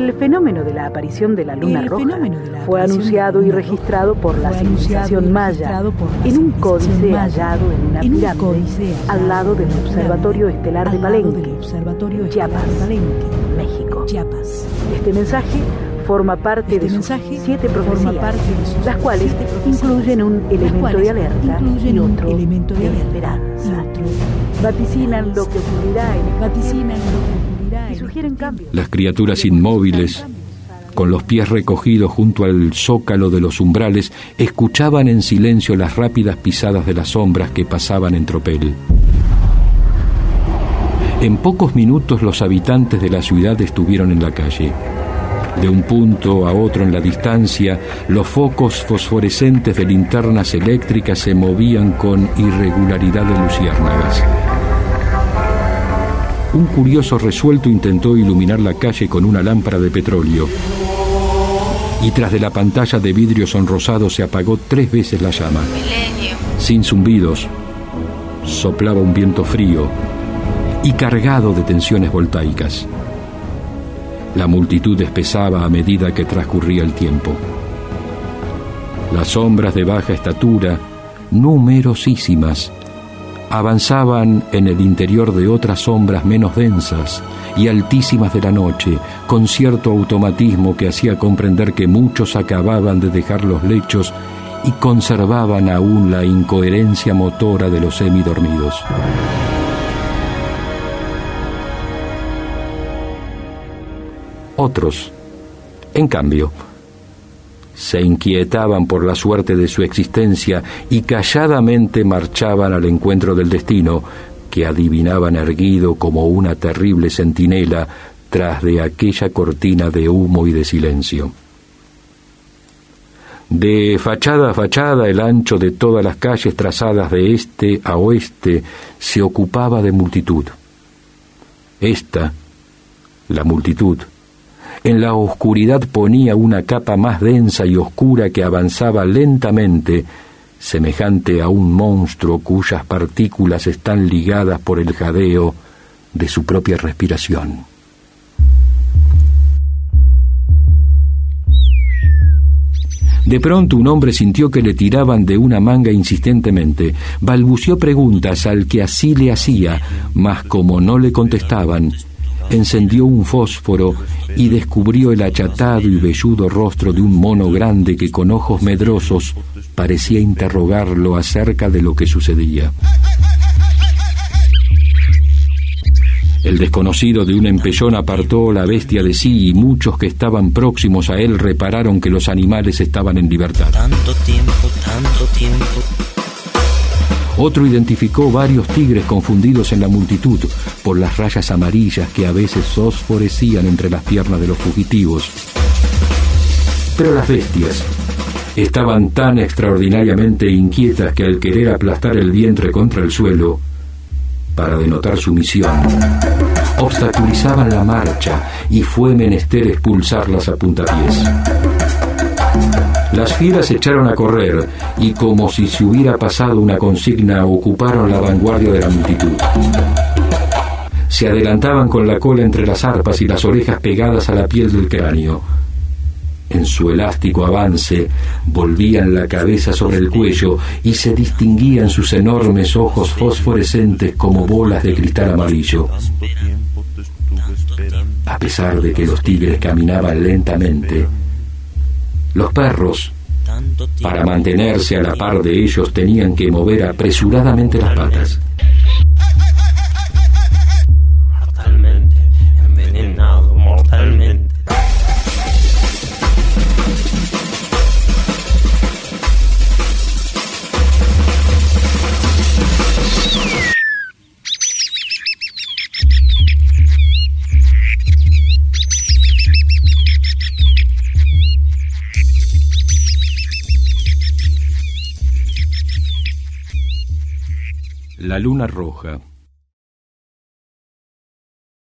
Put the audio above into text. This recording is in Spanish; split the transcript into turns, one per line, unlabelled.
El fenómeno de la aparición de la luna roja fue anunciado y registrado por la civilización maya en un códice hallado en una pirámide al lado del Observatorio Estelar de Palenque, Chiapas, México. Este mensaje forma parte de sus 7 profecías, las cuales incluyen un elemento de alerta y otro de esperanza. Vaticinan lo que ocurrirá y sugieren cambios.
Las criaturas inmóviles, con los pies recogidos junto al zócalo de los umbrales, escuchaban en silencio las rápidas pisadas de las sombras que pasaban en tropel. En pocos minutos los habitantes de la ciudad estuvieron en la calle. De un punto a otro en la distancia, los focos fosforescentes de linternas eléctricas se movían con irregularidad de luciérnagas. Un curioso resuelto intentó iluminar la calle con una lámpara de petróleo, y tras de la pantalla de vidrio sonrosado se apagó 3 veces la llama. Sin zumbidos, soplaba un viento frío y cargado de tensiones voltaicas. La multitud espesaba a medida que transcurría el tiempo. Las sombras de baja estatura, numerosísimas, avanzaban en el interior de otras sombras menos densas y altísimas de la noche, con cierto automatismo que hacía comprender que muchos acababan de dejar los lechos y conservaban aún la incoherencia motora de los semidormidos. Otros, en cambio, se inquietaban por la suerte de su existencia y calladamente marchaban al encuentro del destino, que adivinaban erguido como una terrible centinela tras de aquella cortina de humo y de silencio. De fachada a fachada, el ancho de todas las calles trazadas de este a oeste se ocupaba de multitud. Esta, la multitud, en la oscuridad ponía una capa más densa y oscura que avanzaba lentamente, semejante a un monstruo cuyas partículas están ligadas por el jadeo de su propia respiración. De pronto un hombre sintió que le tiraban de una manga insistentemente. Balbuceó preguntas al que así le hacía, mas como no le contestaban, encendió un fósforo y descubrió el achatado y velludo rostro de un mono grande que con ojos medrosos parecía interrogarlo acerca de lo que sucedía. El desconocido de un empellón apartó la bestia de sí y muchos que estaban próximos a él repararon que los animales estaban en libertad. Tanto tiempo. Otro identificó varios tigres confundidos en la multitud por las rayas amarillas que a veces fosforecían entre las piernas de los fugitivos. Pero las bestias estaban tan extraordinariamente inquietas que al querer aplastar el vientre contra el suelo, para denotar su misión, obstaculizaban la marcha y fue menester expulsarlas a puntapiés. Las fieras se echaron a correr y, como si se hubiera pasado una consigna, ocuparon la vanguardia de la multitud. Se adelantaban con la cola entre las arpas y las orejas pegadas a la piel del cráneo. En su elástico avance, volvían la cabeza sobre el cuello y se distinguían sus enormes ojos fosforescentes como bolas de cristal amarillo. A pesar de que los tigres caminaban lentamente, los perros, para mantenerse a la par de ellos, tenían que mover apresuradamente las patas.
Mortalmente envenenado, mortalmente.
La luna roja.